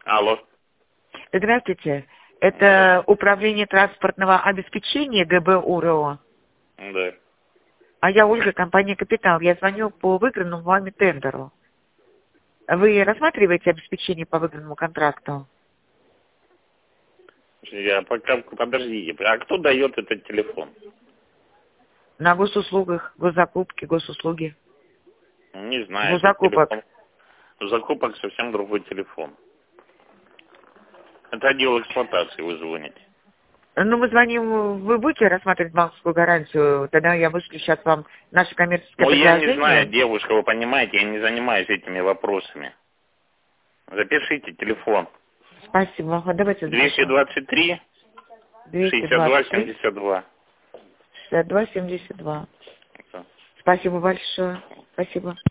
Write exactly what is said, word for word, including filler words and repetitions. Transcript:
Алло. Здравствуйте. Это управление транспортного обеспечения ГБУ РО. Да. А я Ольга, компания «Капитал». Я звоню по выигранному вами тендеру. Вы рассматриваете обеспечение по выигранному контракту? Я пока, подождите, а кто дает этот телефон? На госуслугах, госзакупки, госуслуги. Не знаю. Госзакупок. Телефон. Закупок совсем другой телефон. Это отдел эксплуатации, вы звоните. Ну, мы звоним, вы будете рассматривать банковскую гарантию, тогда я вышлю сейчас вам наше коммерческое Ну, я предложение. не знаю, девушка, вы понимаете, я не занимаюсь этими вопросами. Запишите телефон. Спасибо. А давайте двести двадцать три шестьдесят два семьдесят два. шестьдесят два семьдесят два. Спасибо большое. Спасибо.